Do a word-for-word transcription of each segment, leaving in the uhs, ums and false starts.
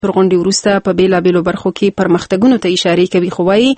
پر غونډې وروسته په بیلابیلو برخو کې پرمختګونو ته اشاره کوي، خو وايي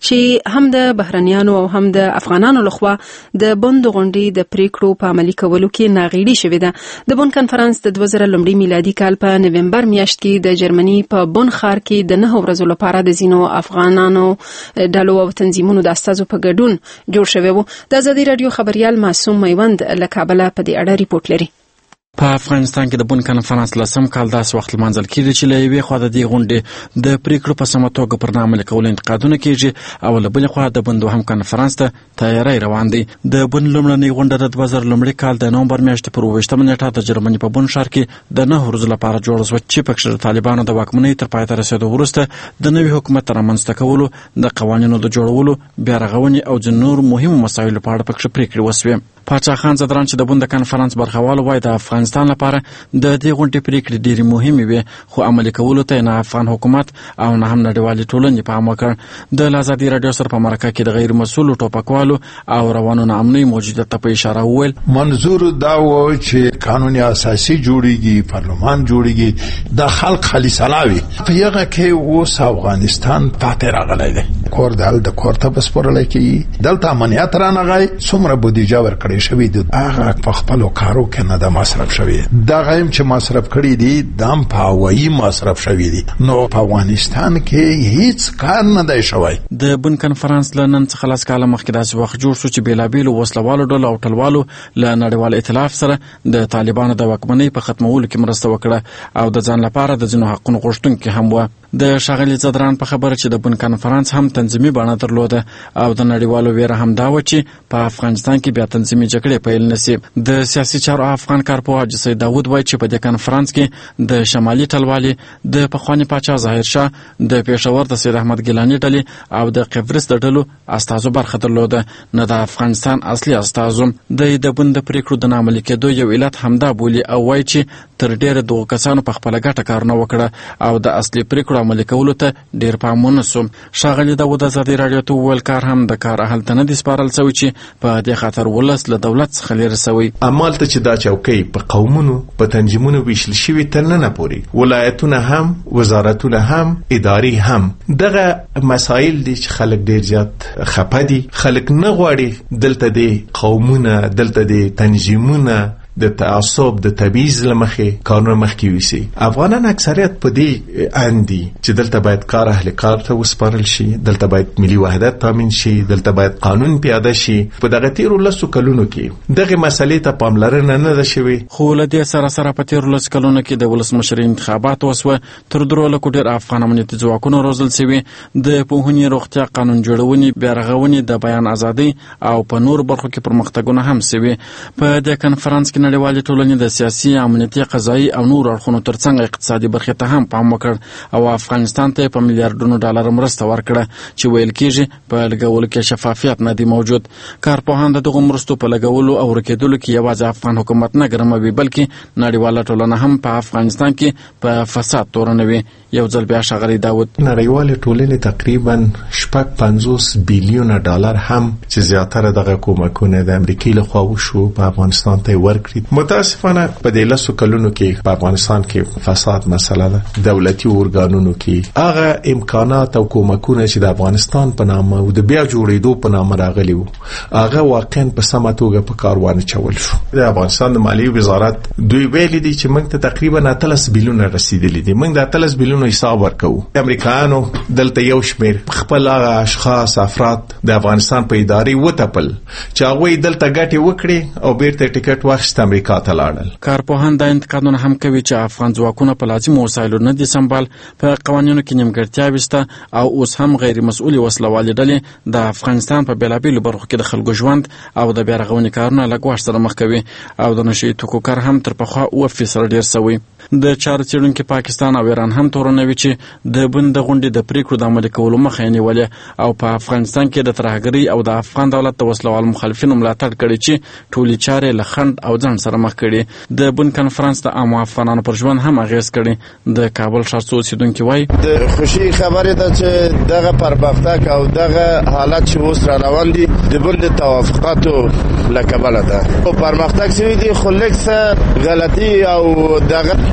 چې هم د بهرنیانو او هم د افغانانو لخوا د بند غونډې د پریکړو په عملي کولو کې ناغېړي شوې ده. د بن کنفرانس د دوه زره لومړي میلادي کال په نومبر میاشت کې د جرمني په بن ښار کې د نه ورځو لپاره د ځینو افغانانو ډلو او تنظیمونو د استازو په ګډون جوړ شوی و. د ازادي راډیو خبريال معصوم میوند له کابل په دې اړه ریپورت لري. په افغانستان کې د بن کنفرانس لسم کال داس وخت لمانځل کېږي چې له یوې خوا د دې غونډې د پریکړو په سمه توګه پر عملي کولو انتقادونه کېږي او له بلې خوا د بن دوهم کنفرانس ته تیاری روان دی. د بن لومړنۍ غونډه د دوه زره لومړي کال د نومبر میاشتې پر اوویشتمه نیټه د جرمني په بن ښار کې د نهه ورځو لپاره جوړه شوه چې پکښې د طالبانو د واکمنۍ تر پای ته رسېدو وروسته د نوي حکومت رامنځته کولو، د قوانینو د جوړولو، بیا رغونې او ځینو نورو مهمو مسایلو په اړه پکښې پریکړې وسوې. پاچا خان زدران چې د بن د کنفرانس برخوال وای د افغانستان لپاره د دې غونډې پریکړې ډېرې مهمې وي، خو عملي کولو ته نه افغان حکومت او نه هم نړیوالې ټولنې پام وکړ. د ازادي راډیو سره په مرکه کې د غیر مسؤلو ټوپکوالو او روانو ناامنۍ موجودیت ته په اشاره وویل منظور دا و چې قانون اساسي جوړیږي، پارلمان جوړیږي، د خلک خالي سلاوي په یغه کې اوس افغانستان پاتې راغلی دی. کور دل د کور ته بسپورل کېږي، دلته امنیت رانغی، څومره بودیجه ورکړي شوی دی، هغه په خپل کارو کې نه د مصرف شوی. دا غیم چې مصرف کړی دی دام په هوایي مصرف شوی دی، نو په افغانستان کې هیڅ کار نه دی شوی. د بن کنفرانس له نن څخه لس کاله مخکې داسې وخت جوړ شو چې بیلابیلو وسلوالو ډلو او ټلوالو له نړیوال ائتلاف سره د طالبانو د واکمنۍ په ختمولو کې مرسته وکړه او د ځان لپاره د ځینو حقونو غوښتونکي هم وه. د ښاغلي زدران په خبره چې د بن کنفرانس هم تنظیمي بڼه درلوده او د نړیوالو ویره هم دا و چې په افغانستان کې بیا تنظیمي جګړې پیل نشي. د سیاسي چارو افغان کارپوه حاجي سید داود وایي چې په دې کنفرانس کې د شمالي ټلوالي، د پخواني پاچا ظاهر شاه، د پېښور د سید احمد ګیلاني ډلې او د قبرس د ډلو استازو برخه درلوده، نه د افغانستان اصلي استازو. د د بن د پریکړو د نه عملي کېدو یو علت همدا بولي او وایي چې تر ډېره دغو کسانو په خپله ګټه کارونه وکړه او د اصلي پریکړو عملي کولو ته ډېر پام ونه سو. ښاغلي داود ازادي راډیو ته وویل کار هم د کار اهل ته نه دي سپارل سوی چې په دې خاطر ولس له دولت څخه لرې سوی. همالته چې دا چوکۍ په قومونو په تنظیمونو ویشل شوي تر ننه پورې ولایتونه هم، وزارتونه هم، ادارې هم، دغه مسایل دي چې خلک ډېر زیات خپه دي. خلک نه غواړي دلته د قومونه، دلته د تنظیمونه د تعصب د تبعیض لمخې کارونه مخکې ویسي. افغانان اکثریت په دې اندي چې دلته باید کار اهل کار ته وسپارل شي، دلته باید ملي وحدت تامین شي، دلته باید قانون پیاده شي. په دغه تیرو لسو کلونو کې دغه مسلې ته پاملرنه نه ده شوې. خو له دې سره سره په تیرو لسو کلونو کې د ولسمشر انتخابات وسوه، تر درو لکو ډېر افغان امنیتي ځواکونه روزل شوي، د پوهنې، روغتیا، قانون جوړونې، بیا رغونې، د بیان ازادۍ او په نور برخو کې پرمختګونه هم شوي. په دې کنفرانس کې نړیوالې ټولنې د سیاسي، امنیتي، قضایي او نور اړخونو ترڅنګ اقتصادي برخې ته هم پام وکړ او افغانستان ته په میلیارډونو ډالر مرسته ورکړه چې ویل کېږي په لګولو کې شفافیت نه دی موجود. کارپوهان د دغو مرستو په لګولو او ورکېدلو کې یوازې افغان حکومت نه ګرموي، بلکې نړیواله ټولنه هم په افغانستان کې په فساد تورنوي. یو ځل بیا ښاغلي داود نړیوالې ټولنې تقریبا شپږ پنځوس بیلیونه ډالر هم چې زیاتره دغه کومکونه د امریکای لخوا وشو په افغانستان ته ورکړي. متاسفانه په دې لسو کلونو کې په افغانستان کې فساد مسله ده. دولتي اورګانونو کې هغه امکانات او کومکونه چې د افغانستان په نامه او د بیا جوړېدو په نامه راغلي وو، هغه واقعا په سمه توګه په کار وانه چول شو. د افغانستان د مالیې وزارت دوی ویلي دي چې موږ ته تقریبا اتلس بیلیونه رسیدلي دي. موږ د اتلس بیلیونه حساب ورکوو. امریکایانو دلته یو شمیر خپل هغه اشخاص افراد د افغانستان په ادارې وټپل چې هغه دلته ګټې وکړي او بیرته ټیکټ واخیست امریکا ته لاړل. کارپوهان دا انتقادونه هم کوي چې افغان ځواکونه په لازمو وسایلو نه دي سمبال، په قوانینو کې نیمګړتیاوې شته او اوس هم غیر مسؤلې وسلوالې ډلې د افغانستان په بیلابیلو برخو کې د خلکو ژوند او د بیا رغونې کارونه له ګواښ سره مخ کوي او د نشه یي توکو کار هم تر پخوا اوه فیصده ډېر سوی. د چارو څېړونکي پاکستان او ایران هم تورنوي چې د بن د غونډې د پریکړو د عملي کولو مخه یې نیولې او په افغانستان کې د ترهګرۍ او د افغان دولت د وسلوال مخالفینو ملاتړ کړي چې ټولې چارې له خنډ او ځنډ سره مخ کړي. د بن کنفرانس د عامو افغانانو پر ژوند هم اغېز کړي. د کابل ښار څو اوسېدونکي وایي د خوشي خبرې ده چې دغه پرمختګ او دغه حالت چې اوس را روان دي د بن د توافقاتو له کبله ده. پرمختګ شوی دی خو لږ څه غلطي او دغه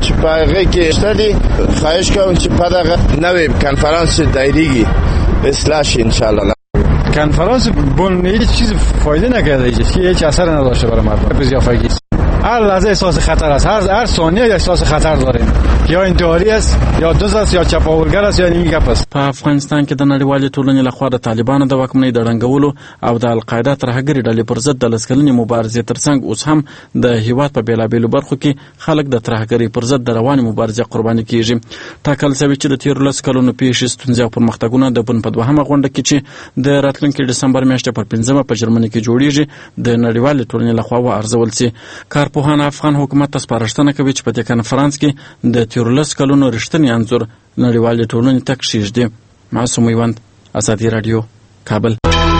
چې په هغه کې شته دي. خواهش کوم چې په دغه نوې کنفرانس دایریږي اصلاح شي ان شاء الله. کنفرانس بون هیچ چیز فایده نکرده، هیچ اثر نداشته برای مردم. بزیافگی هر لحظه احساس خطر است، هر هر ثانیه احساس خطر داریم، یا انتحاری است یا دزد است یا چپاولګر است یا نیمه ګپ است. په افغانستان کې د نړیوالې ټولنې لخوا د طالبانو د واکمنۍ د ړنګولو او د القاعده ترهګرې ډلې پر ضد د لس کلنې مبارزې ترڅنګ اوس هم د هیواد په بېلابېلو برخو کې خلک د ترهګرۍ پر ضد د روانې مبارزې قرباني کیږي. ټاکل شوي چې د تېرو لسو کلونو پیښې، ستونزې او پرمختګونه د بن په دوهمه غونډه کې چې د راتلونکي ډسمبر میاشتې پر پنځمه په جرمني کې جوړیږي د نړیوالې ټولنې لخوا وارزول شي. کارپوهان افغان حکومت ته سپارښتنه کوي چې په دې کنفرانس کې د تېرو لسو کلونو رښتینی انځور نړیوالې ټولنې ته کښېږدي. معصوم میوند، ازادي راډیو، کابل.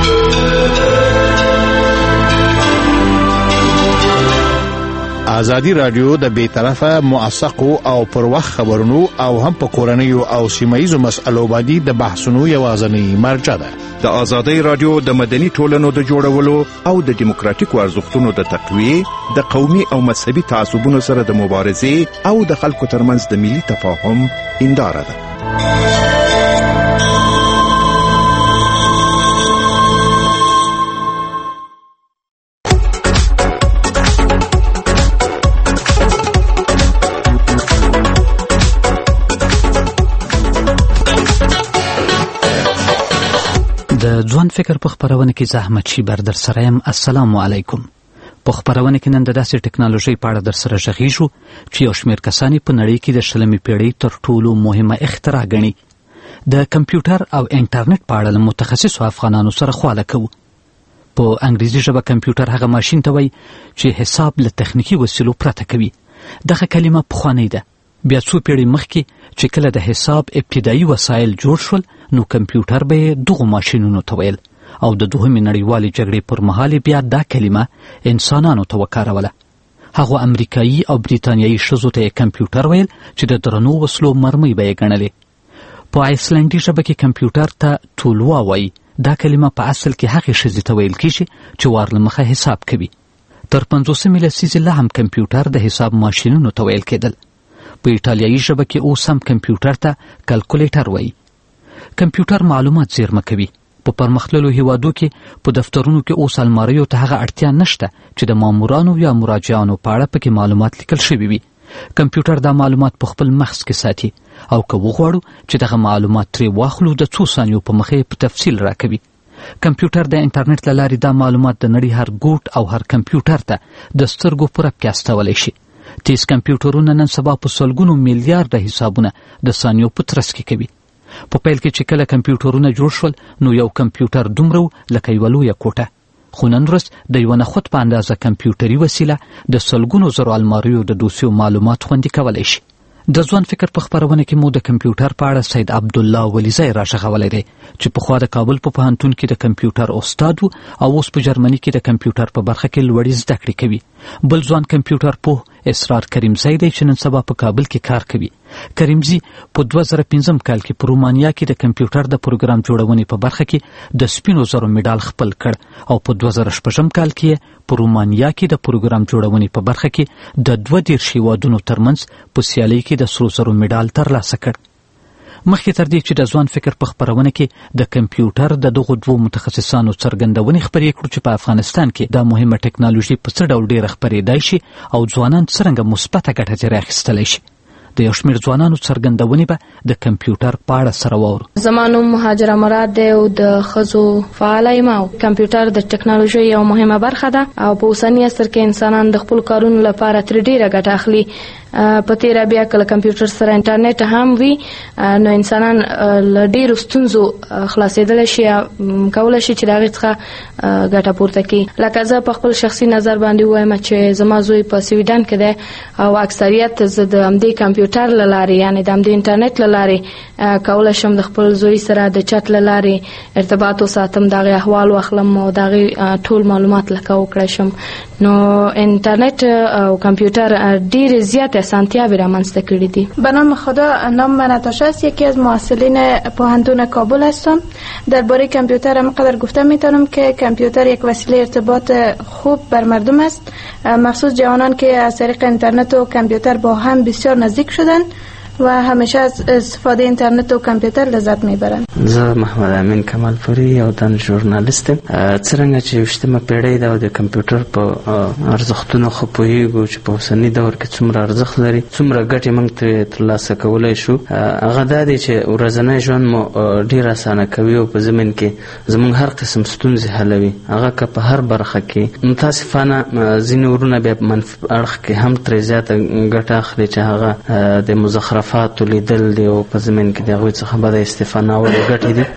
ازادي راډیو د بې طرفه، موثقو او پر وخت خبرونو او هم په کورنیو او سیمه‌ییزو مسألو باندې د بحثونو یوازینی مرجع ده. د ازادي راډیو د مدني ټولنو د جوړولو او د دیموکراتیکو ارزښتونو د تقویې، د قومي او مذهبي تعصبونو سره د مبارزې او د خلکو ترمنځ د ملي تفاهم هنداره ده. د ځوان فکر په خبرونه کې زحمت شي بر در سره يم. السلام علیکم. په خبرونه کې نن د داسې ټکنالوژي په اړه در سره غږیږو چې یو شمېر کسان په نړۍ کې د شلمې پیړۍ تر ټولو مهمه اختراع ګڼي. د کمپیوټر او انټرنیټ په اړه له متخصصو افغانانو سره خواله کوو. په انګریزي ژبه کمپیوټر هغه ماشین ته وایي چې حساب له تخنیکي وسیلو پرته کوي. دغه کلمه پخوانۍ ده. بیا څو پیړۍ مخکې چې کله د حساب ابتدایي وسایل جوړ شول نو کمپیوټر به دغو ماشینونو ته ویل او د دوهمې نړیوالې جګړې پر مهال بیا دا کلمه انسانانو ته وکاروله. هغو امریکایي او بریتانیایي ښځو ته یې کمپیوټر ویل چې د درنو وسلو مرمۍ به یې ګڼلې. په آیسلنډي ژبه کې کمپیوټر ته تولوا وایي. دا کلمه په اصل کې هغې ښځې ته ویل کېږي چې وار له مخه حساب کوي. تر پنځوسمې لسیزې لا هم کمپیوټر د حساب ماشینونو ته ویل کېدل. په ایټالیایي ژبه کې اوس هم کمپیوټر ته کلکولیټر وایي. کمپیوټر معلومات زیرمه کوي. په پرمختللو هیوادو کې په دفترونو کې اوس الماریو ته هغه اړتیا نشته چې د مامورانو یا مراجعانو په اړه پکې معلومات لیکل شوي وي. کمپیوټر دا معلومات په خپل مغز کې ساتي او که وغواړو چې دغه معلومات ترې واخلو د څو ثانیو په مخه په تفصیل راکوي. کمپیوټر د انټرنیټ له لارې دا معلومات د نړۍ هر ګوټ او هر کمپیوټر ته د سترګو په رپ کې استولی شي. تیز کمپیوټرونه نن سبا په سلګونو میلیارډه حسابونه د ثانیو په ترڅ کې کوي. په پیل کې چې کله کمپیوټرونه جوړ شول نو یو کمپیوټر دومره لکه یوه لویه کوټه، خو نن ورځ د یوه نخود په اندازه کمپیوټري وسیله د سلګونو زرو الماریو د دوسیو معلومات خوندي کولی شي. د ځوان فکر په خبرونه کې مو د کمپیوټر په اړه سید عبدالله ولیزی راغږولی دی چې پخوا د کابل په پوهنتون کې د کمپیوټر استاد و او اوس په جرمني کې د کمپیوټر په برخه کې لوړې زده کړې کوي. بل ځوان کمپیوټر پوه اسرار کریمزی دی چې نن سبا په کابل کې کار کوي. کریمزی په دوه زره پنځم کال کې په رومانیا کې د کمپیوټر د پروګرام جوړونې په برخه کې د سپینو زرو میډال خپل کړ او په دوه زره شپږم کال کې په رومانیا کې د پروګرام جوړونې په برخه کې د دوه دېرش هیوادونو ترمنځ په سیالۍ کې د سرو زرو میډال ترلاسه کړ. مخکې تر دې چې د ځوان فکر په خپرونه کې د کمپیوټر د دغو دوو متخصصانو څرګندونې خپرې کړو چې په افغانستان کې دا مهمه ټکنالوژي په څه ډول ډېره خپرېدای شي او ځوانان څرنګه مثبته ګټه ترې اخیستلی شي. د یو شمېر ځوانانو څرګندونې به د کمپیوټر په اړه سره واورو. زما نوم مهاجره مراد دی او د ښځو فعاله یم او کمپیوټر د ټکنالوژۍ یو مهمه برخه ده او په اوسني عصر کې انسانان د خپلو کارونو لپاره ترې ډېره ګټه اخلي. په تیره بیا کله کمپیوټر سره انټرنیټ هم وي نو انسانان له ډېرو ستونزو خلاصېدلی شي کولی شي چې د هغې څخه ګټه پورته کړي. لکه زه په خپل شخصي نظر باندې ووایم چې زما زوی په سویډن کې دی او اکثریت زه د همدې کمپیوټر له لارې یعنې د همدې انټرنیټ له لارې کولی شم د خپل زوی سره د چټ له لارې ارتباط وساتم، د هغې احوال واخلم او د هغې ټول معلومات لکه وکړی شم. نو انټرنیټ او کمپیوټر ډېرې زیاتې اسانتیاوی رامنځته کړي دي. به نام خدا، نام من ناتاشا است، یکی از محصلین پوهنتون کابل هستم. درباره کامپیوتر هم قدر گفته میتونم که کامپیوتر یک وسیله ارتباط خوب بر مردم است، مخصوص جوانان که از طریق اینترنت و کامپیوتر با هم بسیار نزدیک شدن و همیشه از استفاده اینترنت و کامپیوتر لذت میبرند. زه محمد امین کمال پوری یو دان ژورنالیست یم. څرنګه چې یوشتمه پیړۍ ده او د کمپیوټر په ارزښتونو ښه پوهیږو چې په اوسني دور کې څومره ارزښت لري، څومره ګټې موږ ترې ترلاسه کولی شو. هغه دا دی چې ورځنی ژوند مو ډېر اسانه کوي او په ضمن کې زموږ هر قسم ستونزې حلوي. هغه که په هر برخه کې متاسفانه ځینې ورونه بیا په منفي اړخ کې هم ترې زیاته ګټه اخلي چې هغه د مزخرف فاتو لیدل دی او په زمين کې د هغوی څخه بده استفاده او ګټې دي.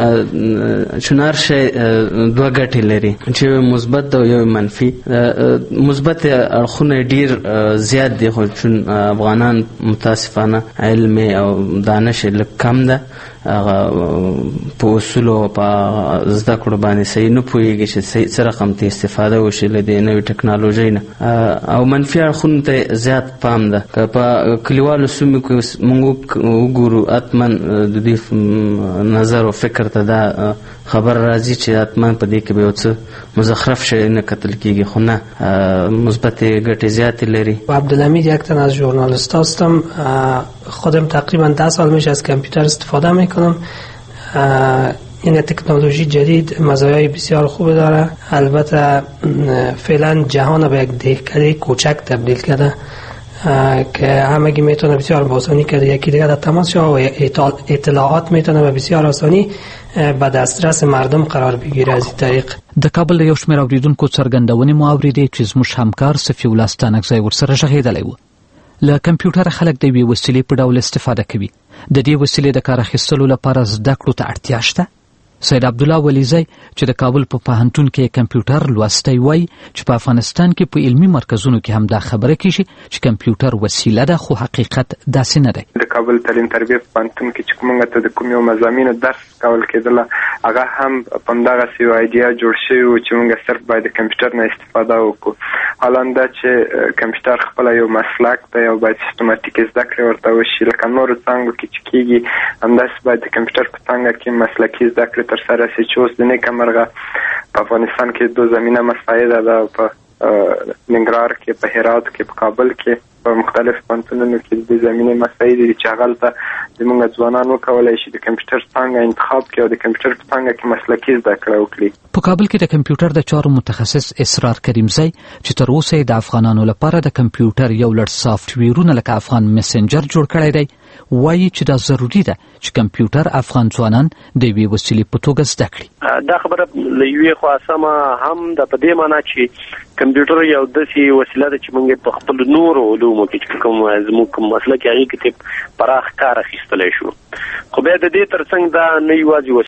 چونار شي دوه ګټې لري چې مثبت او یو منفي. مثبت اړخونه ډیر زیات دي خو چون افغانان متاسفانه علم او دانش کم ده، په اصول او په زده کړو باندې صحیح نه پوهیږي چې څه رقم ته استفاده وشي له دې نوې ټکنالوژۍ نه. او منفي اړخونو ته زیات پام ده. که په کلیوالو سیمو کې موږ وګورو اتمن د دې نظر او فکر ته دا خبر راځي چې اتمن په دې کې به یو څه مزخرف شي نه کتل کیږي، خو نه مثبت ګټې زیاتې لري. عبدالحمید یک تن از ژورنالیست هستم. خودم تقریبا ده سال میشه از کامپیوتر استفاده میکنم. این تکنولوژی جدید مزایای بسیار خوب داره. البته فعلا جهان به یک دهکده کوچک تبدیل کرده که همگی میتونه بسیار با آسانی که یکی دیگه در تماس شه و اطلاعات میتونه به بسیار آسانی به دسترس مردم قرار بگیره. از این طریق د کابل یو شمېر اوریدونکو څرګندونې مو اورېدې چې زموږ همکار صفي الله ستانکزی ورسره غږېدلی و. له کمپیوټر خلک د یوې وسیلې په ډول استفاده کوي. د دې وسیلې د کار اخیستلو لپاره زده کړو ته اړتیا شته. سید عبدالله ولیزی چې د کابل په پوهنتون کې کمپیوټر لوستی وایي چې په افغانستان کې په علمي مرکزونو کې هم دا خبره کیږي چې کمپیوټر وسیله ده، خو حقیقت داسې نه دی. د کابل تعلیم تربیه په پوهنتون کې چې کومه ته د کوم یو مضامینو درس کول کېدله، هغه هم په همدغسې یو ایډیا جوړ شوی و چې موږ صرف باید د کمپیوټر نه استفاده وکړو. حالا دا چې کمپیوټر خپله یو مسلک دی او باید سیستماتیک زده کړې ورته وشي، لکه نورو څانګو کې چې کېږي همداسې باید د کمپیوټر په څانګه کې مسلکي زده کړې تر سره شي چې اوس د نیکه مرغه په افغانستان کې دو زمینه مساعده ده، په ننګرهار کې، په هرات کې، په کابل کې، په مختلف پوهنتونونو کې د زمینې مساعدې دي چې هغلته زموږ ځوانان وکولی شي د کمپیوټر څانګه انتخاب کړي او د کمپیوټر په څانګه کې مسلکي زده کړه وکړي. په کابل کې د کمپیوټر د چارو متخصص اسرار کریمزی چې تر اوسه د افغانانو لپاره د کمپیوټر یو لړ سافټویرونه لکه افغان میسنجر جوړ کړی دی، وایي چې دا ضروري ده چې کمپیوټر افغان ځوانان د یوې وسیلې په توګه زده کړي. دا خبره له یوې خوا سمه هم ده په دې معنا چې کمپیوټر یو داسې وسیله ده چې موږ په خپل نورو علومو کې چې کوم زموږ کوم مسله کې هغې کې پراخ کار اخیستلی شو. خو بیا د دې تر څنګ دا نه یوازې